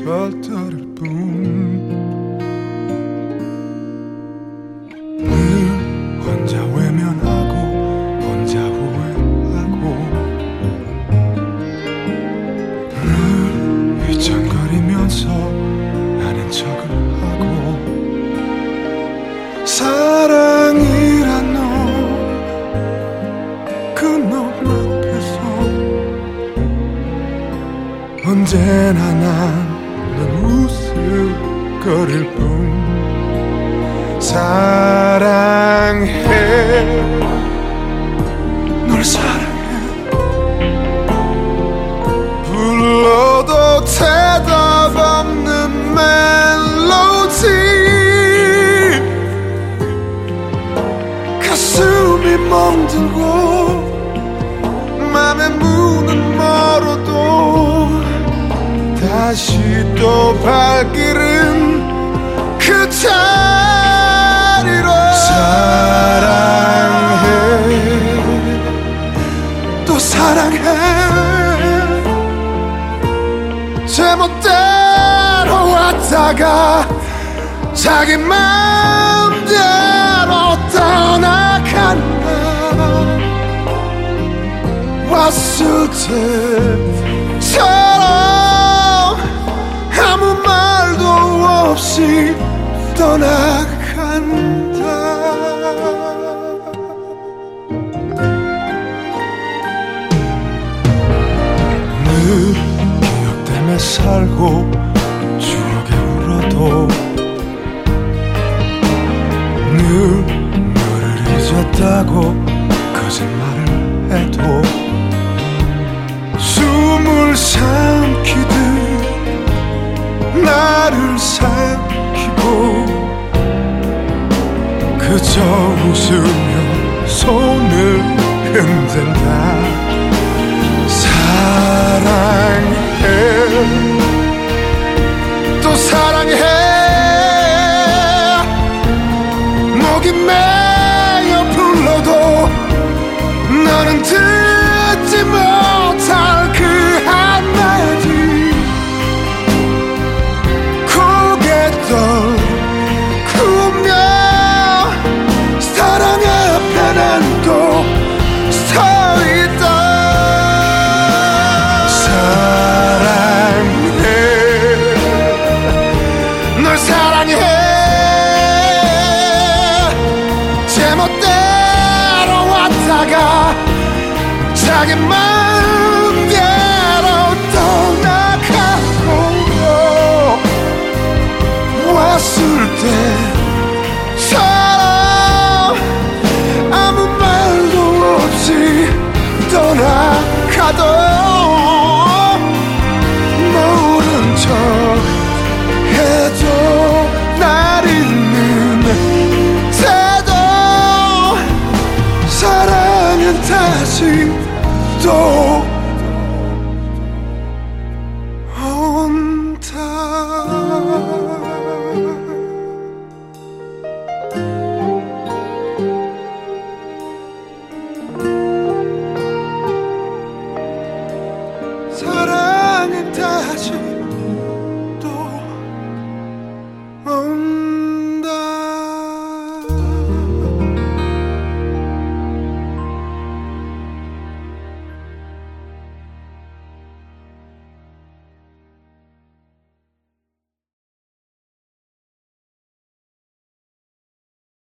떨떠를 뿐. 늘 혼자 외면하고 혼자 후회하고 늘 휘청거리면서 아는 척을 하고 사랑이란 놈 그 놈 앞에서 언제나 난 웃을거릴 뿐. 사랑해 널 사랑해 불러도 대답 없는 멜로디 가슴이 멍들고 맘의 문은 멀어도 다시 또 발길은 그 자리로 사랑해 또 사랑해 제멋대로 왔다가 자기 마음대로 떠나간다. 왔을 때처럼 아무 말도 없이 떠나간다. 늘 기억 때문에 살고 추억에 울어도 늘 너를 잊었다고 거짓말을 해도 숨을 삼키듯 나를 삼키고 그저 웃으며 손을 흔든다. 사랑해 또 사랑해 목이 메어 불러도 너는 듣지 못할 그 한마디 고개 떨구며 사랑 앞에 난 또 서있다. 사랑해 널 사랑해 제멋대로 왔다가 자기 맘